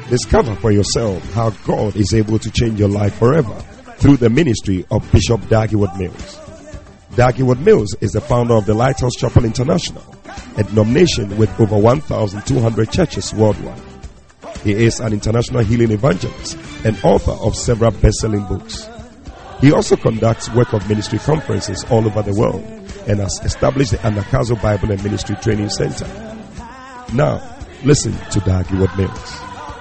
Discover for yourself how God is able to change your life forever through the ministry of Bishop Dag Heward-Mills. Dag Heward-Mills is the founder of the Lighthouse Chapel International, a denomination with over 1,200 churches worldwide. He is an international healing evangelist and author of several best-selling books. He also conducts work of ministry conferences all over the world and has established the Anakazo Bible and Ministry Training Center. Now, listen to Dag Heward-Mills.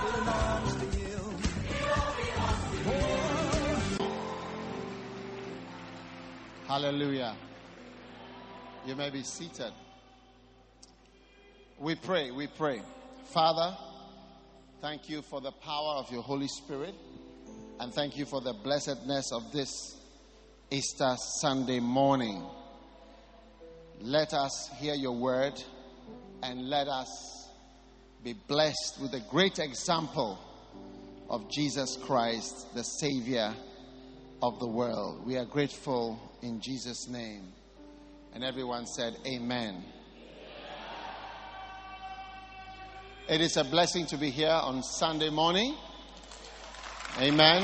Hallelujah. You may be seated. We pray. Father, thank you for the power of your Holy Spirit, and thank you for the blessedness of this Easter Sunday morning. Let us hear your word, and let us be blessed with a great example of Jesus Christ, the Savior of the world. We are grateful in Jesus' name. And everyone said amen. It is a blessing to be here on Sunday morning. Amen.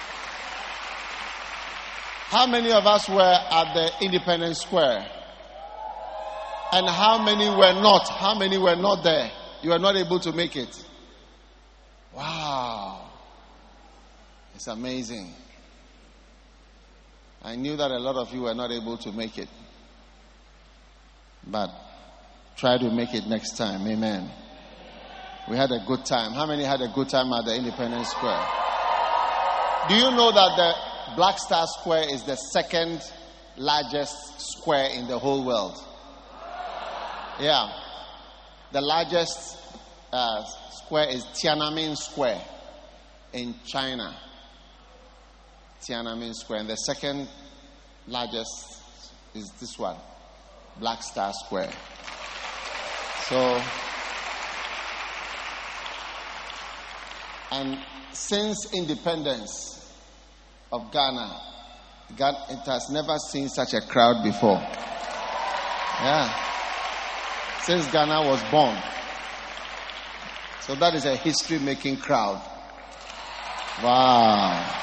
How many of us were at the Independence Square? And how many were not? How many were not there? You were not able to make it. Wow. It's amazing. I knew that a lot of you were not able to make it. But try to make it next time. Amen. We had a good time. How many had a good time at the Independence Square? Do you know that the Black Star Square is the second largest square in the whole world? Yeah. The largest square is Tiananmen Square in China. Tiananmen Square. And the second largest is this one, Black Star Square. So, and since independence of Ghana, it has never seen such a crowd before. Yeah. Since Ghana was born. So that is a history-making crowd. Wow.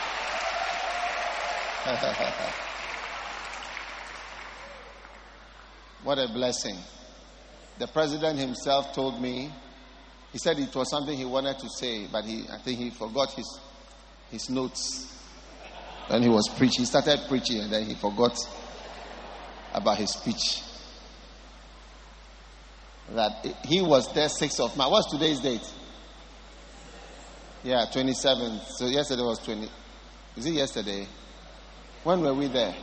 What a blessing. The president himself told me, he said it was something he wanted to say, but I think he forgot his notes when he was preaching. He started preaching and then he forgot about his speech. That he was there 6th of March. What's today's date? Yeah, 27th. So yesterday was 20. Is it yesterday? When were we there?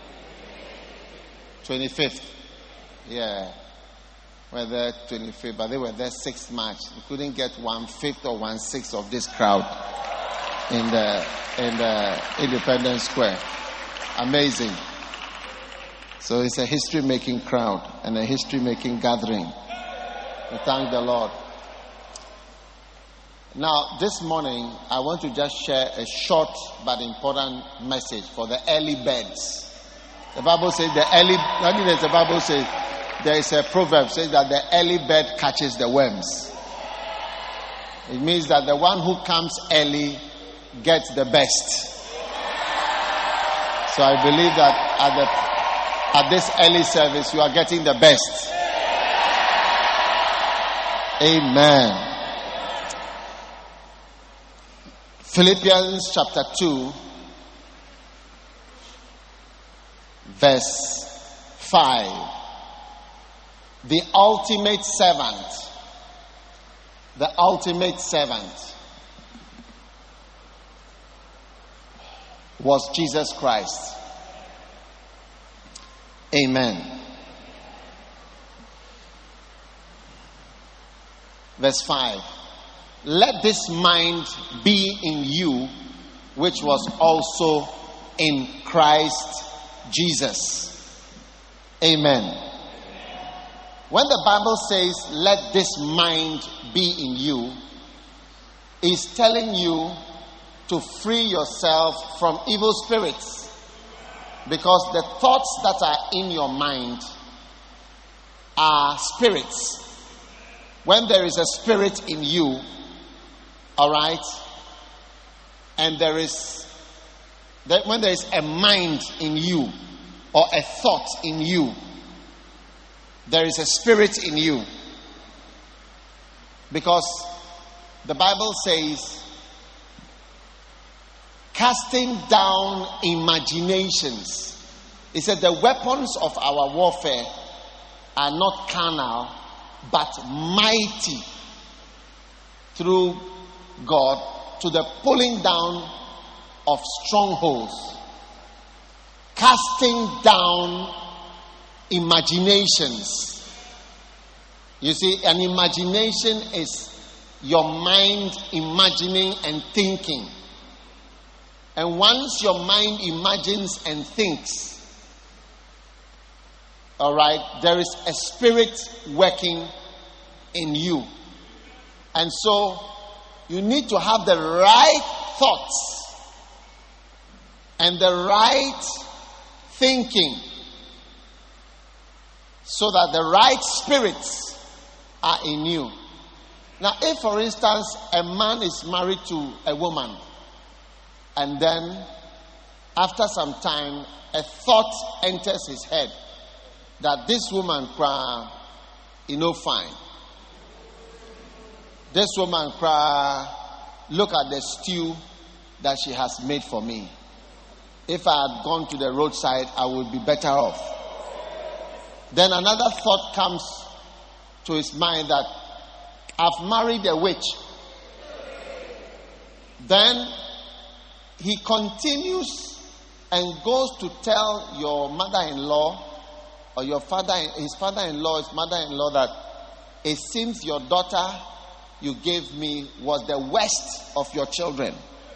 25th. Yeah. We're there 25th, but they were there 6th March. We couldn't get 1/5 or 1/6 of this crowd in the Independence Square. Amazing. So it's a history-making crowd and a history-making gathering. We thank the Lord. Now, this morning, I want to just share a short but important message for the early birds. The Bible says the Bible says, there is a proverb says that the early bird catches the worms. It means that the one who comes early gets the best. So I believe that at this early service, you are getting the best. Amen. Philippians chapter 2, verse 5. The ultimate servant. The ultimate servant was Jesus Christ. Amen. Verse 5. Let this mind be in you, which was also in Christ Jesus. Amen. When the Bible says, let this mind be in you, it's telling you to free yourself from evil spirits. Because the thoughts that are in your mind are spirits. When there is a spirit in you, All right? And when there is a mind in you or a thought in you, there is a spirit in you. Because the Bible says, casting down imaginations. It said the weapons of our warfare are not carnal, but mighty through God to the pulling down of strongholds. Casting down imaginations. You see, an imagination is your mind imagining and thinking. And once your mind imagines and thinks, all right, there is a spirit working in you. And so you need to have the right thoughts and the right thinking so that the right spirits are in you. Now, if for instance a man is married to a woman, and then after some time a thought enters his head that this woman cry, fine. This woman cry, look at the stew that she has made for me. If I had gone to the roadside, I would be better off. Then another thought comes to his mind that I've married a witch. Then he continues and goes to tell your mother-in-law or his father-in-law, his mother-in-law, that it seems your daughter you gave me was the worst of your children.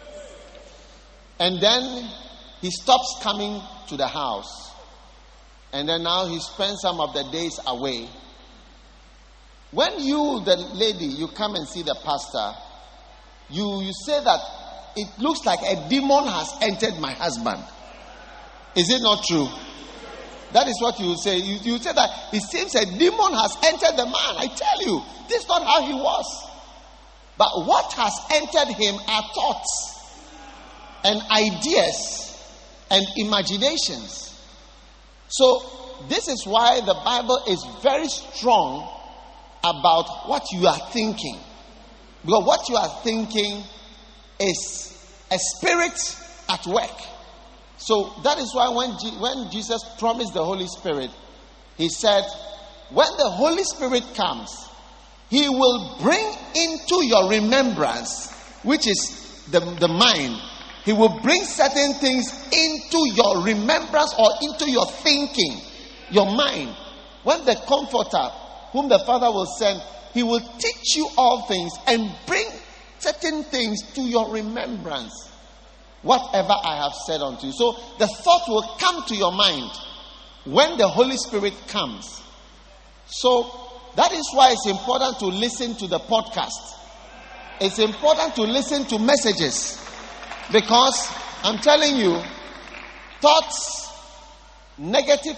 And then he stops coming to the house. And then now he spends some of the days away. When you, the lady, you come and see the pastor, you say that it looks like a demon has entered my husband. Is it not true? That is what you say. You say that it seems a demon has entered the man. I tell you, this is not how he was. But what has entered him are thoughts and ideas and imaginations. So this is why the Bible is very strong about what you are thinking. Because what you are thinking is a spirit at work. So that is why when Jesus promised the Holy Spirit, he said, when the Holy Spirit comes, he will bring into your remembrance, which is the mind. He will bring certain things into your remembrance or into your thinking, your mind. When the Comforter, whom the Father will send, he will teach you all things and bring certain things to your remembrance. Whatever I have said unto you. So the thought will come to your mind when the Holy Spirit comes. So that is why it's important to listen to the podcast. It's important to listen to messages. Because I'm telling you, thoughts, negative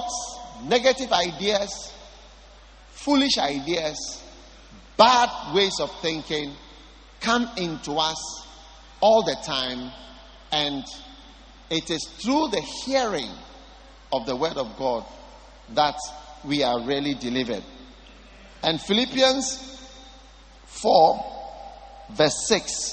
ideas, foolish ideas, bad ways of thinking come into us all the time. And it is through the hearing of the word of God that we are really delivered. And Philippians 4 verse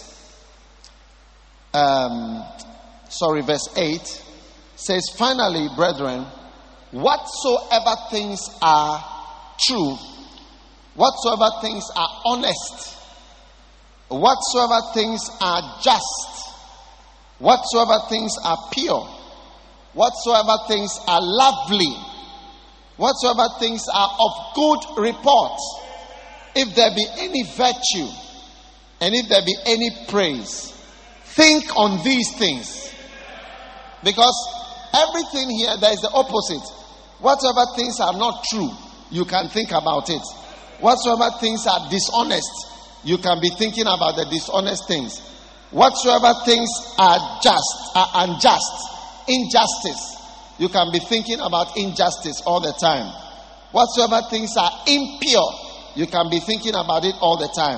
8 says, finally, brethren, whatsoever things are true, whatsoever things are honest, whatsoever things are just, whatsoever things are pure, whatsoever things are lovely, whatsoever things are of good report, if there be any virtue, and if there be any praise, think on these things. Because everything here, there is the opposite. Whatsoever things are not true, you can think about it. Whatsoever things are dishonest, you can be thinking about the dishonest things. Whatsoever things are unjust, injustice, you can be thinking about injustice all the time. Whatsoever things are impure, you can be thinking about it all the time.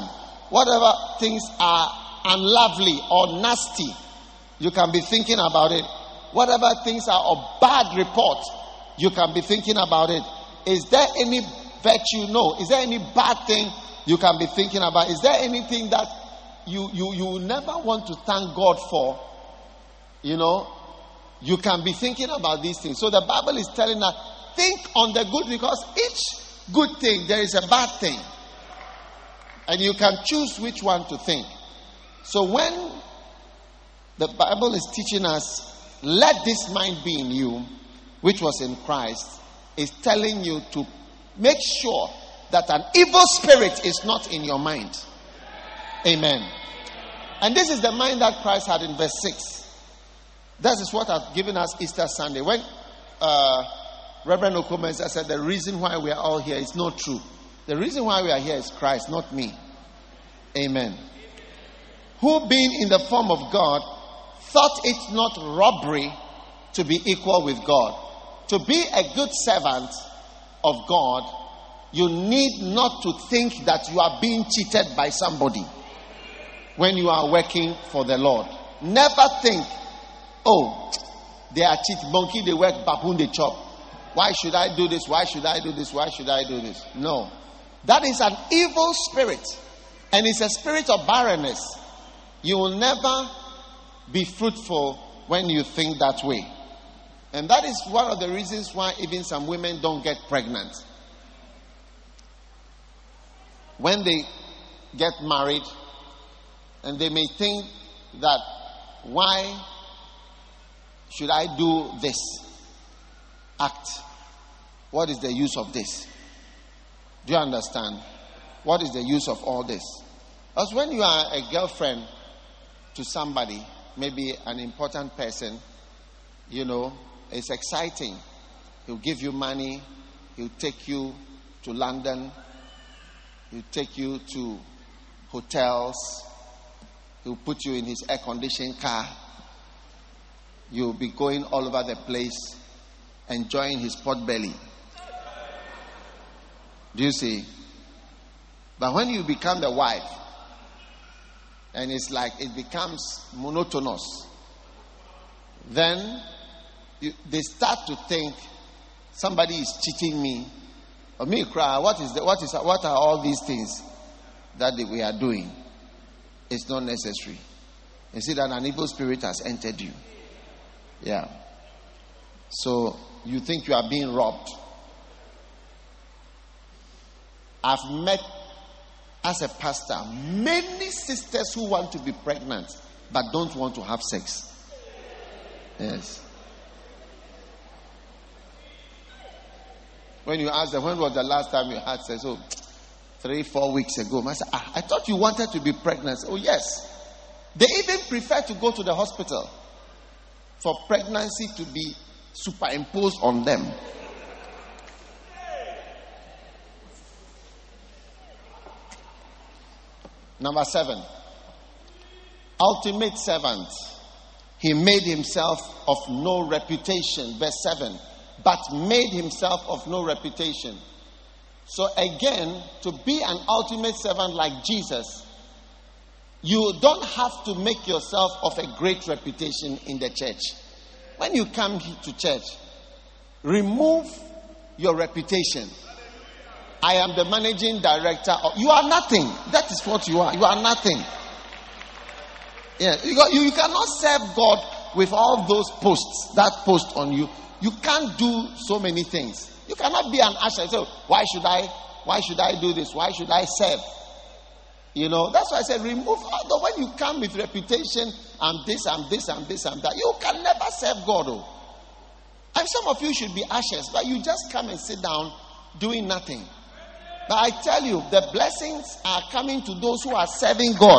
Whatever things are unlovely or nasty, you can be thinking about it. Whatever things are of bad report, you can be thinking about it. Is there any virtue? No. Is there any bad thing you can be thinking about? Is there anything that you never want to thank God for? You know, you can be thinking about these things. So the Bible is telling us, think on the good, because each good thing, there is a bad thing. And you can choose which one to think. So when the Bible is teaching us, let this mind be in you, which was in Christ, is telling you to make sure that an evil spirit is not in your mind. Amen. And this is the mind that Christ had in verse 6. That is what has given us Easter Sunday. When Reverend Okomensa said the reason why we are all here is not true. The reason why we are here is Christ, not me. Amen. Who being in the form of God, thought it not robbery to be equal with God. To be a good servant of God, you need not to think that you are being cheated by somebody when you are working for the Lord. Never think, oh, they are cheat monkey, they work, baboon, they chop. Why should I do this? Why should I do this? Why should I do this? No. That is an evil spirit. And it's a spirit of barrenness. You will never be fruitful when you think that way. And that is one of the reasons why even some women don't get pregnant. When they get married, and they may think that, why should I do this act? What is the use of this? Do you understand? What is the use of all this? Because when you are a girlfriend to somebody, maybe an important person, you know, it's exciting. He'll give you money. He'll take you to London. He'll take you to hotels. He'll put you in his air-conditioned car. You'll be going all over the place, enjoying his pot belly. Do you see? But when you become the wife, and it's like it becomes monotonous, then they start to think somebody is cheating me. Or me cry, what are all these things that we are doing? It's not necessary. You see that an evil spirit has entered you. Yeah. So you think you are being robbed. I've met, as a pastor, many sisters who want to be pregnant but don't want to have sex. Yes. When you ask them, when was the last time you had sex? Oh, 3-4 weeks ago. I said, I thought you wanted to be pregnant. Oh, yes. They even prefer to go to the hospital for pregnancy to be superimposed on them. Number 7. Ultimate servant. He made himself of no reputation. Verse 7. But made himself of no reputation. So again, to be an ultimate servant like Jesus, you don't have to make yourself of a great reputation in the church. When you come to church, remove your reputation. I am the managing director. You are nothing. That is what you are. You are nothing. Yeah, you cannot serve God with all those posts, that post on you. You can't do so many things. You cannot be an usher. So why should I do this? Why should I serve? You know, that's why I said remove. Although when you come with reputation, I'm this, I'm this, I'm this, I'm that, you can never serve God. Oh. And some of you should be ushers, but you just come and sit down doing nothing. But I tell you, the blessings are coming to those who are serving God.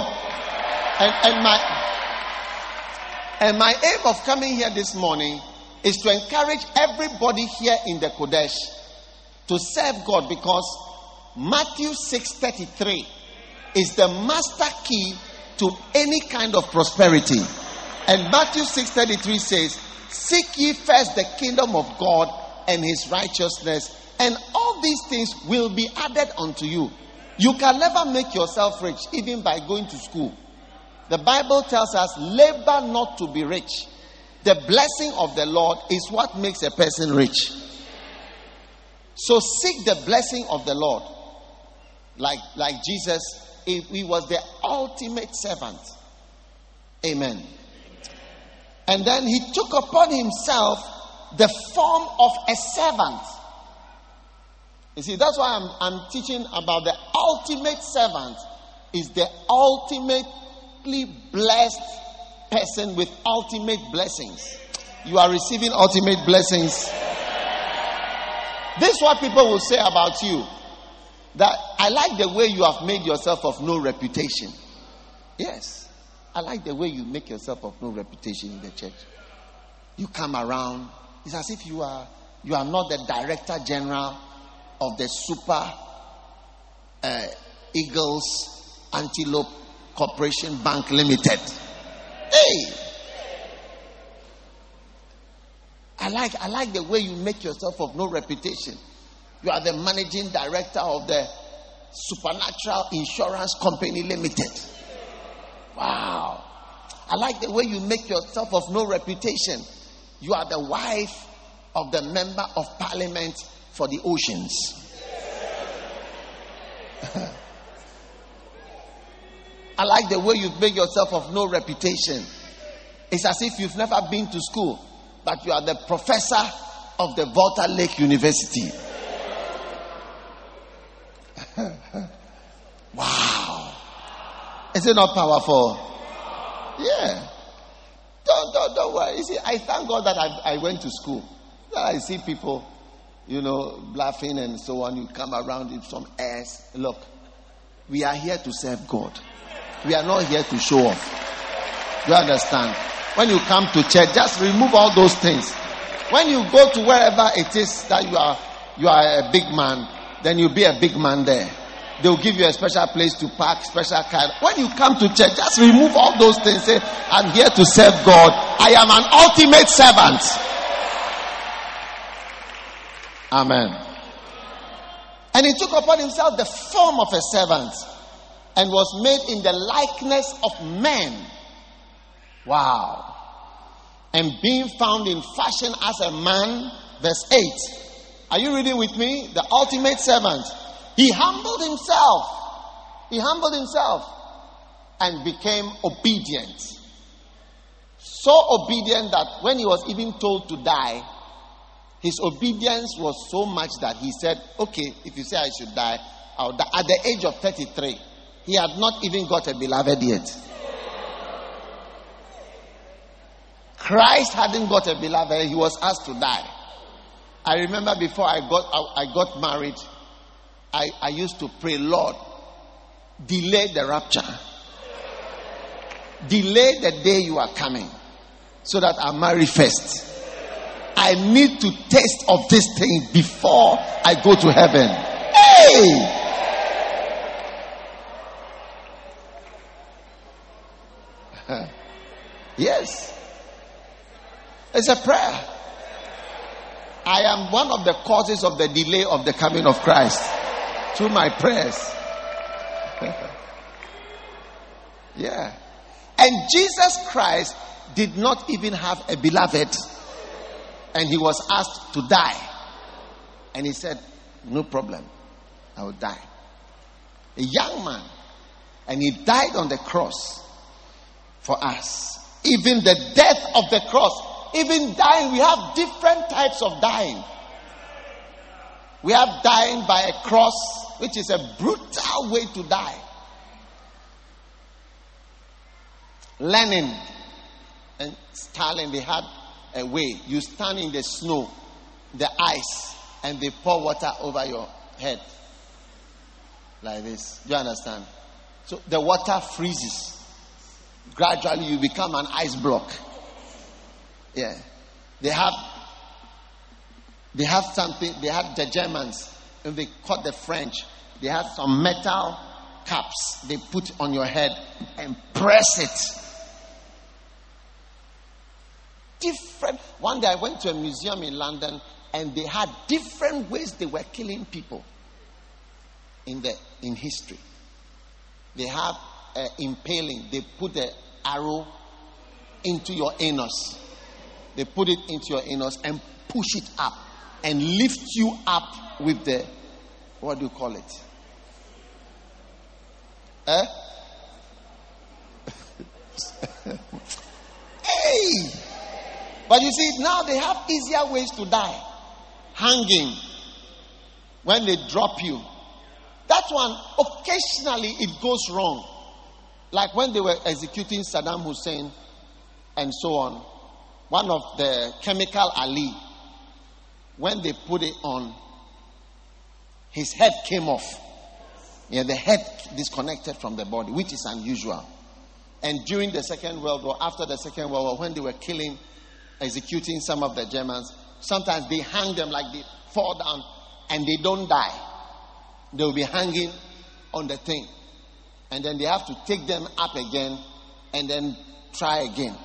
And my aim of coming here this morning is to encourage everybody here in the Kodesh to serve God, because Matthew 6:33 is the master key to any kind of prosperity. And Matthew 6:33 says, seek ye first the kingdom of God and his righteousness, and all these things will be added unto you. You can never make yourself rich, even by going to school. The Bible tells us, labor not to be rich. The blessing of the Lord is what makes a person rich. So seek the blessing of the Lord. Like Jesus, he was the ultimate servant. Amen. And then he took upon himself the form of a servant. You see, that's why I'm teaching about the ultimate servant is the ultimately blessed person with ultimate blessings. You are receiving ultimate blessings. This is what people will say about you. That I like the way you have made yourself of no reputation. Yes. I like the way you make yourself of no reputation in the church. You come around. It's as if you are not the director general of the Super Eagles Antelope Corporation Bank Limited. Hey! I like the way you make yourself of no reputation. You are the managing director of the Supernatural Insurance Company Limited. Wow. I like the way you make yourself of no reputation. You are the wife of the member of parliament for the oceans. I like the way you make yourself of no reputation. It's as if you've never been to school, but you are the professor of the Volta Lake University. Wow. Is it not powerful? Yeah. Don't worry. You see, I thank God that I went to school. That I see people, laughing and so on. You come around with some airs. Look, we are here to serve God. We are not here to show off. You understand? When you come to church, just remove all those things. When you go to wherever it is that you are a big man, then you'll be a big man there. They'll give you a special place to park, special car. When you come to church, just remove all those things. Say, I'm here to serve God. I am an ultimate servant. Amen. And he took upon himself the form of a servant and was made in the likeness of men. Wow. And being found in fashion as a man, verse 8. Are you reading with me? The ultimate servant. He humbled himself. He humbled himself and became obedient. So obedient that when he was even told to die, his obedience was so much that he said, okay, if you say I should die, I'll die. At the age of 33, he had not even got a beloved yet. Christ hadn't got a beloved. He was asked to die. I remember before I got married, I used to pray, Lord, delay the rapture. Delay the day you are coming so that I marry first. I need to taste of this thing before I go to heaven. Hey! Yes. It's a prayer. I am one of the causes of the delay of the coming of Christ through my prayers. Yeah. And Jesus Christ did not even have a beloved, and he was asked to die. And he said, no problem, I will die. A young man, and he died on the cross for us. Even the death of the cross. Even dying, we have different types of dying. We have dying by a cross, which is a brutal way to die. Lenin and Stalin, they had a way. You stand in the snow, the ice, and they pour water over your head. Like this. Do you understand? So the water freezes. Gradually you become an ice block. Yeah. They have something, they had the Germans, and they caught the French. They had some metal caps they put on your head and press it. Different. One day I went to a museum in London and they had different ways they were killing people. in history. They have impaling. They put the arrow into your anus. They put it into your anus and push it up and lift you up with the, what do you call it? Hey! But you see, now they have easier ways to die. Hanging. When they drop you. That one, occasionally it goes wrong. Like when they were executing Saddam Hussein and so on. One of the Chemical Ali, when they put it on, his head came off. Yeah, the head disconnected from the body, which is unusual. And during the Second World War, after the Second World War, when they were executing some of the Germans, sometimes they hang them like they fall down and they don't die. They will be hanging on the thing. And then they have to take them up again and then try again.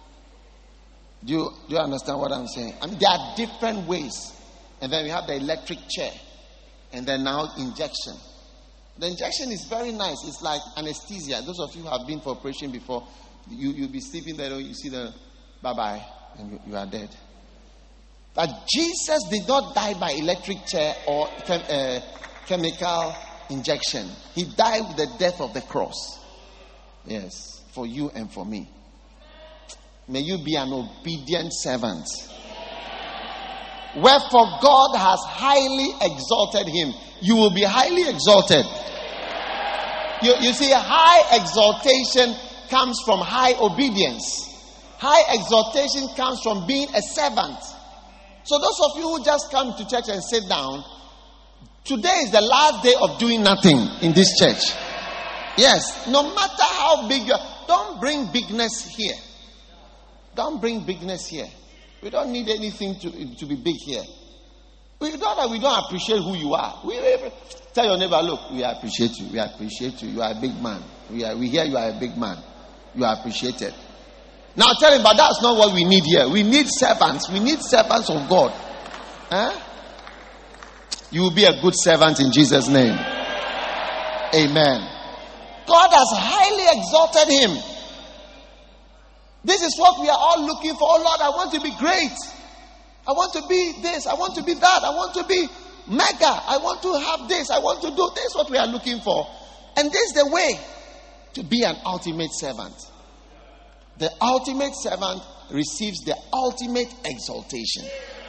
Do you understand what I'm saying? I mean, there are different ways. And then we have the electric chair. And then now injection. The injection is very nice. It's like anesthesia. Those of you who have been for operation before, you'll be sleeping there, you see the bye-bye, and you are dead. But Jesus did not die by electric chair or chemical injection. He died with the death of the cross. Yes, for you and for me. May you be an obedient servant. Wherefore God has highly exalted him. You will be highly exalted. You see, high exaltation comes from high obedience. High exaltation comes from being a servant. So those of you who just come to church and sit down, today is the last day of doing nothing in this church. Yes, no matter how big you are, don't bring bigness here. Don't bring bigness here. We don't need anything to be big here. We don't appreciate who you are. Tell your neighbor, look, we appreciate you. We appreciate you. You are a big man. We hear you are a big man. You are appreciated. Now tell him, but that's not what we need here. We need servants. We need servants of God. You will be a good servant in Jesus' name. Amen. God has highly exalted him. This is what we are all looking for. Oh Lord, I want to be great. I want to be this. I want to be that. I want to be mega. I want to have this. I want to do this. What we are looking for. And this is the way to be an ultimate servant. The ultimate servant receives the ultimate exaltation.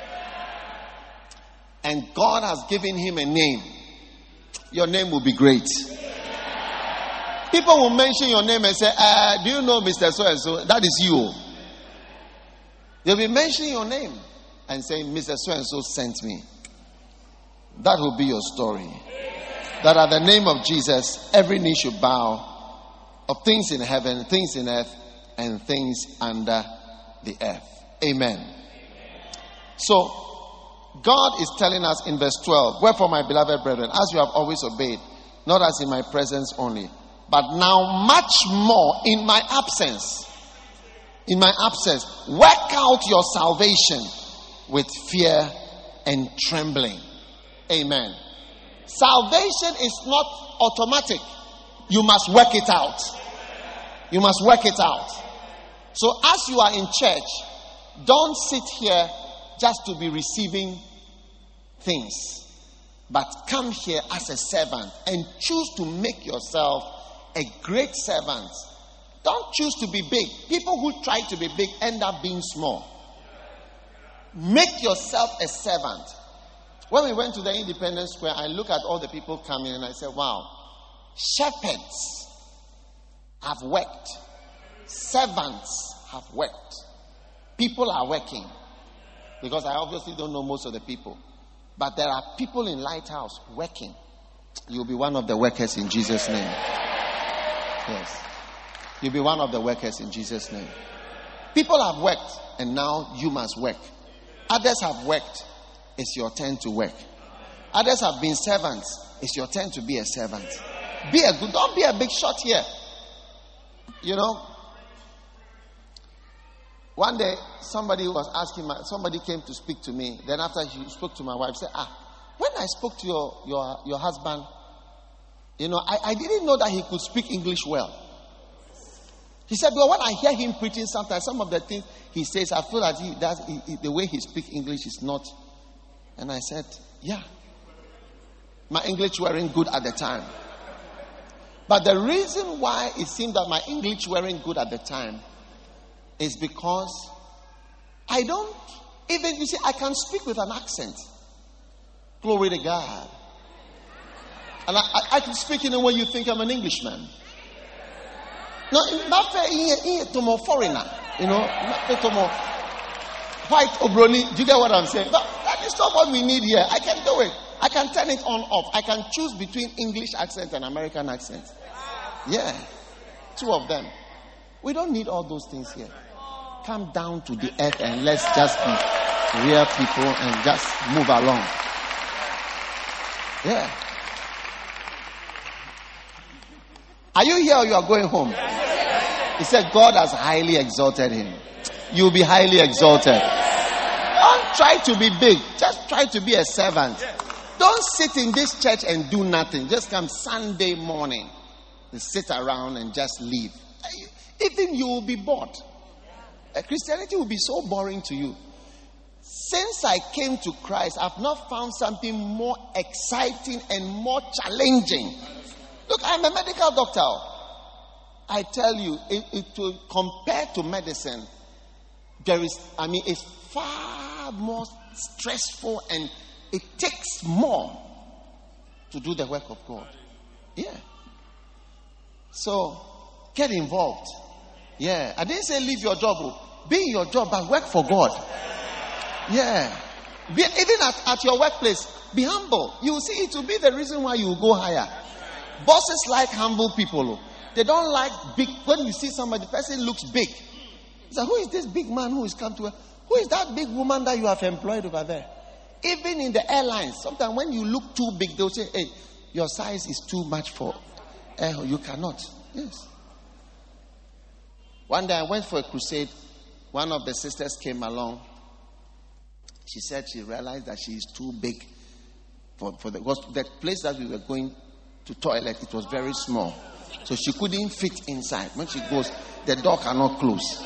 And God has given him a name. Your name will be great. People will mention your name and say, do you know Mr. So-and-so? That is you. They'll be mentioning your name and saying, Mr. So-and-so sent me. That will be your story. That at the name of Jesus, every knee should bow of things in heaven, things in earth, and things under the earth. Amen. So, God is telling us in verse 12, wherefore, my beloved brethren, as you have always obeyed, not as in my presence only, but now much more in my absence. In my absence, work out your salvation with fear and trembling. Amen. Salvation is not automatic. You must work it out. You must work it out. So as you are in church, don't sit here just to be receiving things, but come here as a servant and choose to make yourself a great servant. Don't choose to be big. People who try to be big end up being small. Make yourself a servant. When we went to the Independence Square, I look at all the people coming and I said, wow, shepherds have worked. Servants have worked. People are working. Because I obviously don't know most of the people. But there are people in Lighthouse working. You'll be one of the workers in Jesus' name. Yes. You'll be one of the workers in Jesus' name. People have worked and now you must work. Others have worked. It's your turn to work. Others have been servants. It's your turn to be a servant. Don't be a big shot here. You know, one day somebody came to speak to me. Then after he spoke to my wife, said, when I spoke to your husband, You know, I didn't know that he could speak English well. He said, well, when I hear him preaching sometimes, some of the things he says, I feel that the way he speaks English is not. And I said, yeah. My English weren't good at the time. But the reason why it seemed that my English weren't good at the time is because I don't even, you see, I can speak with an accent. Glory to God. And I can speak in a way you think I'm an Englishman. No, not to more foreigner, you know, not to more white obroni. Do you get what I'm saying? But that is not what we need here. I can do it. I can turn it on off. I can choose between English accent and American accent. Yeah, two of them. We don't need all those things here. Come down to the earth and let's just be real people and just move along. Yeah. Are you here or you are going home? He said God has highly exalted him. You'll be highly exalted. Don't try to be big. Just try to be a servant. Don't sit in this church and do nothing. Just come Sunday morning and sit around and just leave. Even you will be bored. Christianity will be so boring to you. Since I came to Christ, I've not found something more exciting and more challenging. Look, I'm a medical doctor. I tell you, compared to medicine, it's far more stressful and it takes more to do the work of God. Yeah. So, get involved. Yeah. I didn't say leave your job. Be in your job, but work for God. Yeah. Even at your workplace, be humble. You will see it will be the reason why you will go higher. Bosses like humble people. They don't like big. When you see somebody, the person looks big. So who is this big man who is come to work? Who is that big woman that you have employed over there? Even in the airlines, sometimes when you look too big, they'll say, hey, your size is too much for air. You cannot. Yes. One day I went for a crusade. One of the sisters came along. She said she realized that she is too big for the place that we were going to toilet. It was very small. So she couldn't fit inside. When she goes, the door cannot close.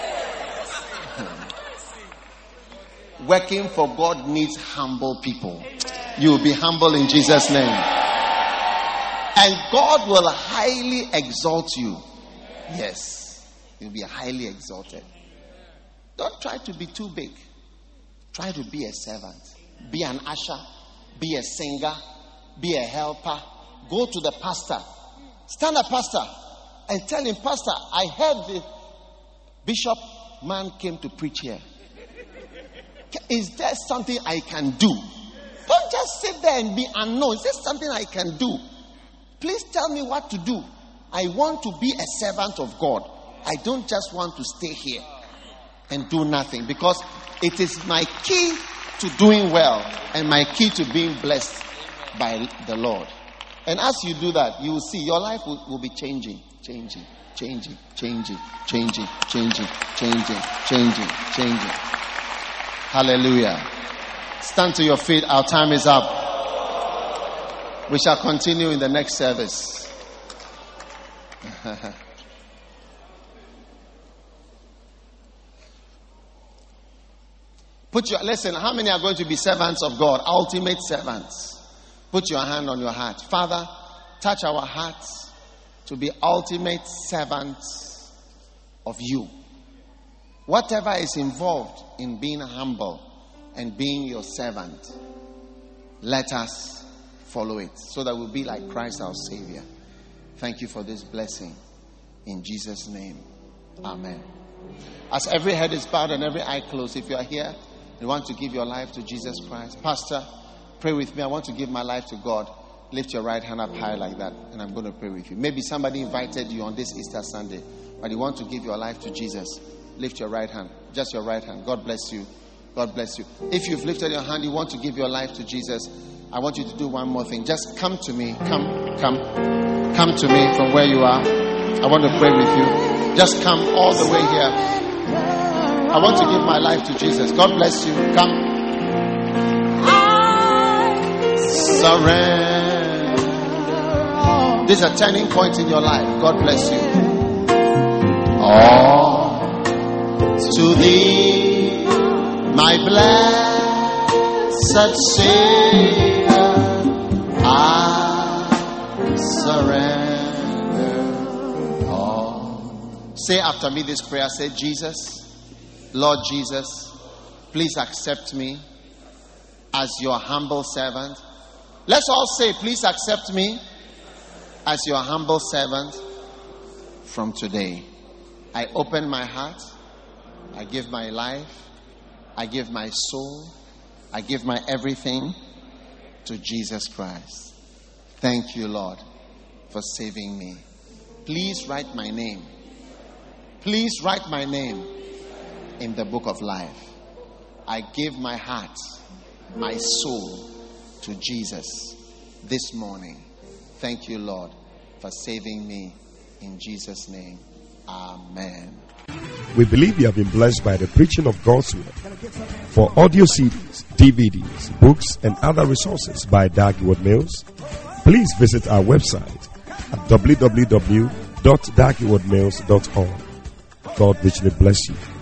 Working for God needs humble people. You will be humble in Jesus' name. And God will highly exalt you. Yes. You'll be highly exalted. Don't try to be too big. Try to be a servant. Be an usher. Be a singer. Be a helper. Go to the pastor. Stand a pastor and tell him, Pastor, I heard the bishop man came to preach here. Is there something I can do? Don't just sit there and be unknown. Is there something I can do? Please tell me what to do. I want to be a servant of God. I don't just want to stay here and do nothing, because it is my key to doing well and my key to being blessed by the Lord. And as you do that, you will see your life will be changing. Hallelujah. Stand to your feet. Our time is up. We shall continue in the next service. Listen, how many are going to be servants of God? Ultimate servants. Put your hand on your heart. Father, touch our hearts to be ultimate servants of you. Whatever is involved in being humble and being your servant, let us follow it so that we'll be like Christ our Savior. Thank you for this blessing. In Jesus' name, amen. As every head is bowed and every eye closed, if you are here, you want to give your life to Jesus Christ, Pastor, pray with me. I want to give my life to God. Lift your right hand up high like that, and I'm going to pray with you. Maybe somebody invited you on this Easter Sunday, but you want to give your life to Jesus. Lift your right hand. Just your right hand. God bless you. God bless you. If you've lifted your hand, you want to give your life to Jesus, I want you to do one more thing. Just come to me. Come to me from where you are. I want to pray with you. Just come all the way here. I want to give my life to Jesus. God bless you. Come. I surrender. This is a turning point in your life. God bless you. All to thee, my blessed Savior, I surrender all. Say after me this prayer. Say, Jesus, Lord Jesus, please accept me as your humble servant. Let's all say, please accept me as your humble servant from today. I open my heart. I give my life. I give my soul. I give my everything to Jesus Christ. Thank you, Lord, for saving me. Please write my name. Please write my name in the book of life. I give my heart, my soul to Jesus this morning. Thank you, Lord, for saving me. In Jesus' name, amen. We believe you have been blessed by the preaching of God's word. For audio CDs, DVDs, books, and other resources by Dag Heward-Mills, please visit our website at www.daghewardmills.org. God richly bless you.